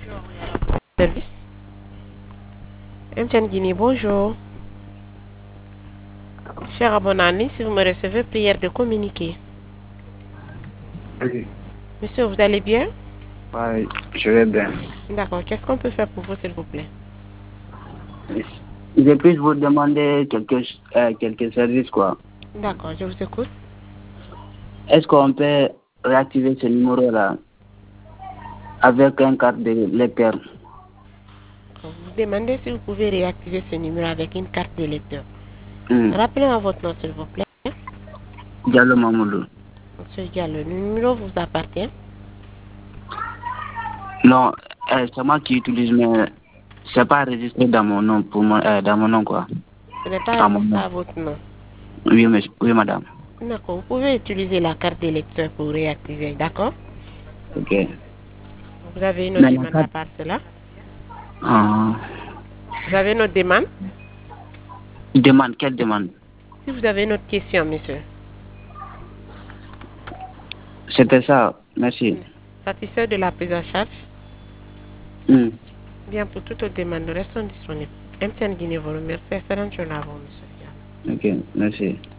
Service. MTN Guinée, bonjour. Cher abonné, si vous me recevez, prière de communiquer. Oui, Monsieur, vous allez bien? ouais, je vais bien. D'accord. Qu'est-ce qu'on peut faire pour vous, s'il vous plaît? Je puis vous demander quelques services, quoi. D'accord, je vous écoute. Est-ce qu'on peut réactiver ce numéro-là avec une carte de lecteur? Vous demandez si vous pouvez réactiver ce numéro avec une carte de lecteur. Hmm. Rappelez-moi votre nom, s'il vous plaît. Diallo Mamoudou. Monsieur Diallo, le numéro vous appartient. Non, c'est moi qui utilise, mais c'est pas enregistré dans mon nom, dans mon nom, quoi. Ce n'est pas À mon enregistré nom. à votre nom. Oui, madame. D'accord, vous pouvez utiliser la carte de lecteur pour réactiver, d'accord? Ok. Vous avez une autre Mais la demande à carte, part cela? euh, Vous avez une autre demande? demande, quelle demande? Si vous avez une autre question, monsieur. C'était ça, merci. Satisfait de la prise en charge? Hmm. Bien, pour toute autre demande, nous restons disponibles. MTN Guinée vous remercie. Excellente journée à vous, monsieur Diallo. Ok, merci.